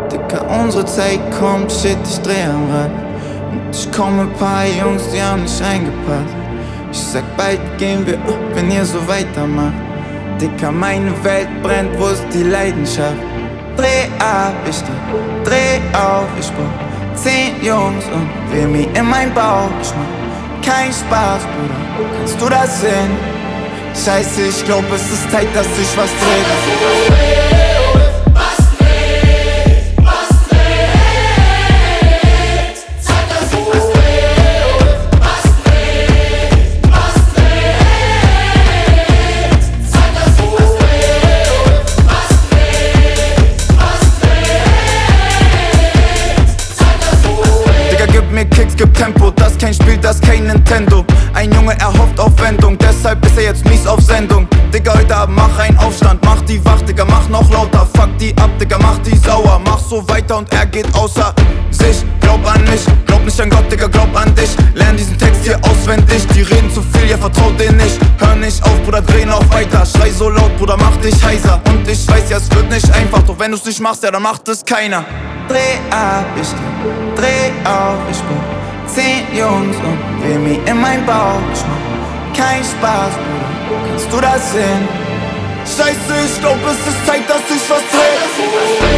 Dicker, unsere Zeit kommt, shit, ich dreh am Rad. Und ich komm mit paar Jungs, die haben nicht reingepasst. Ich sag, bald gehen wir ab, wenn ihr so weitermacht. Dicker, meine Welt brennt, wo ist die Leidenschaft? Dreh ab, ich dreh auf, ich brauch 10 Jungs und Remi in mein Bauch. Ich mach kein Spaß, Bruder, kannst du das sehen? Scheiße, ich glaub, es ist Zeit, dass sich was dreht. Kicks, gibt Tempo, das kein Spiel, das kein Nintendo. Ein Junge erhofft auf Wendung, deshalb ist er jetzt mies auf Sendung. Digga, heute Abend mach einen Aufstand, mach die wach, Digga, mach noch lauter. Fuck die ab, Digga, mach die sauer. Mach so weiter und er geht außer sich. Glaub an mich, glaub nicht an Gott, Digga, glaub an dich. Lern diesen Text hier auswendig, die reden zu viel, ja vertraut denen nicht. Hör nicht auf, Bruder, dreh noch weiter. Schrei so laut, Bruder, mach dich heiser. Und ich weiß ja, es wird nicht einfach, doch wenn du's nicht machst, ja, dann macht es keiner. Dreh ab, ich dreh auf, ich brauch 10 Jungs und Remi in mein Bauch. Ich mach kein Spaß, Bruder, kannst du das sehen? Scheiße, ich glaub, es ist Zeit, dass ich was dreh.